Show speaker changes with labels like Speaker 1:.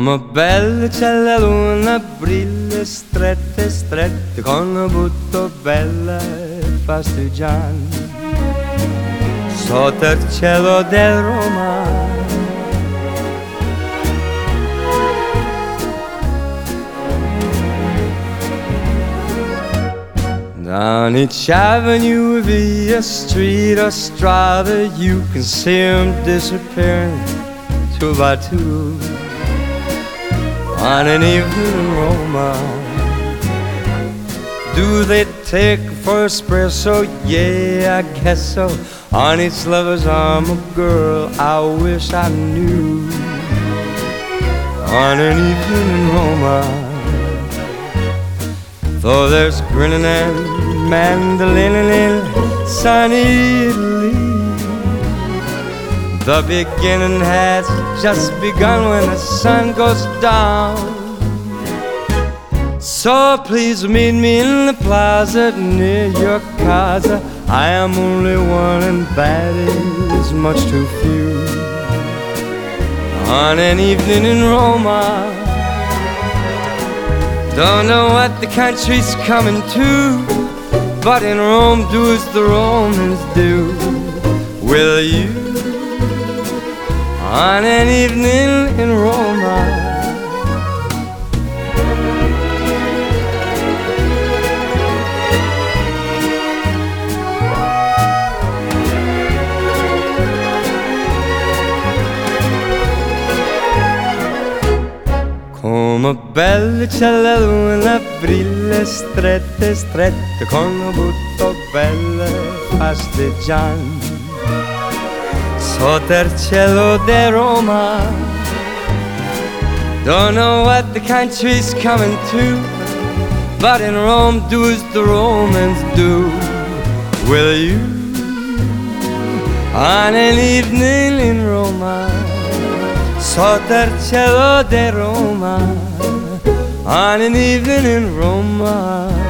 Speaker 1: Come belle c'è la luna, brilla strette, strette, con un butto bella pasteggiando sotto il cielo del Roma. Down each avenue, via street or strada, you can see 'em disappearing two by two on an evening in Roma. Do they take for espresso? Yeah, I guess so. On each lover's arm, a girl I wish I knew on an evening in Roma. Though there's grinning and mandolining in sunny Italy, the beginning has just begun when the sun goes down. So please meet me in the plaza near your casa. I am only one and that is much too few. On an evening in Roma, don't know what the country's coming to, but in Rome do as the Romans do. Will you, on an evening in Roma? Come belle c'è la luna, brilla strette, strette, con un butto belle pasteggiando sotto il cielo di Roma. Don't know what the country's coming to, but in Rome do as the Romans do. Will you, on an evening in Roma, sotto il cielo di Roma, on an evening in Roma?